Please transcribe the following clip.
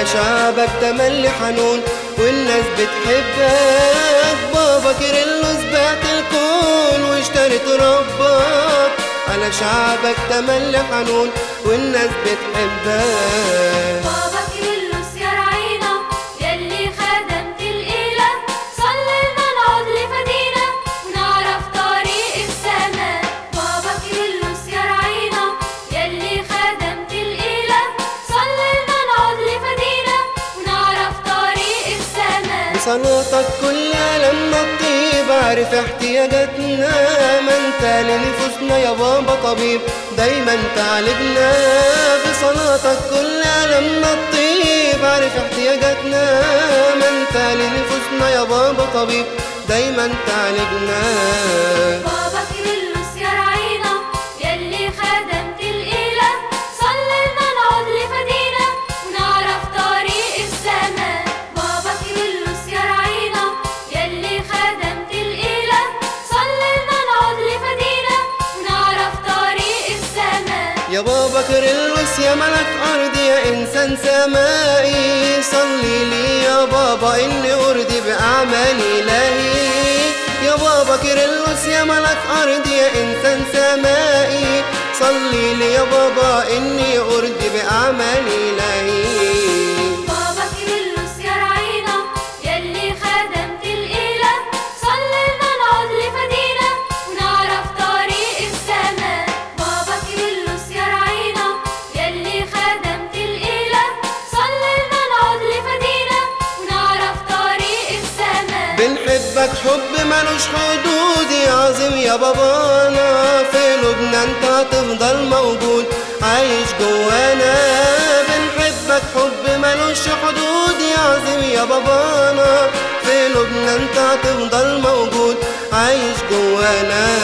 شعبك تملي حنون والناس بتحبك. بابا كيرلس بعت الكون واشتريت ربك، على شعبك تملي حنون والناس بتحبك. بابا كيرلس يا رعينا يلي خدمت الإله، صلينا نعود لفدينا ونعرف طريق السماء. بابا كيرلس يا رعينا يلي خدمت الإله، صلينا نعود لفدينا ونعرف طريق السماء. بصلاتك كل لما تطيب عارف احتياجاتنا، ما انت لنفوسنا يا بابا طبيب دايما تعالجنا. بصلاتك كل لما تطيب عارف احتياجاتنا، ما انت لنفوسنا يا بابا طبيب دايما تعالجنا. بابا كيرلس يا رعينا يلي خدمت الإله، صلينا نعود لفدينا ونعرف طريق السماء. بابا كيرلس يا رعينا يلي خدمت الإله، صلينا نعود لفدينا ونعرف طريق السماء. يا بابا كيرلس يا ملك أرضي يا إنسان سمائي، صلي لي يا بابا إني أرضي بأعمال إلهي. يا بابا كيرلس يا ملك أرضي يا إنسان سمائي، صلي لي يا بابا إني أرضي بأعمال إلهي. بابا كيرلس يا رعينا يلي خدمت الإله، صلينا نعود لفدينا ونعرف طريق السماء. بابا كيرلس يا رعينا يلي خدمت الإله، صلينا نعود لفدينا ونعرف طريق السماء. بنحبك حب ملوش حدود يا عظيم يا بابانا، في قلوبنا انت هتفضل موجود عايش جوانا. بنحبك حب ملوش حدود يا عظيم يا بابانا، في قلوبنا انت هتفضل موجود عايش جوانا.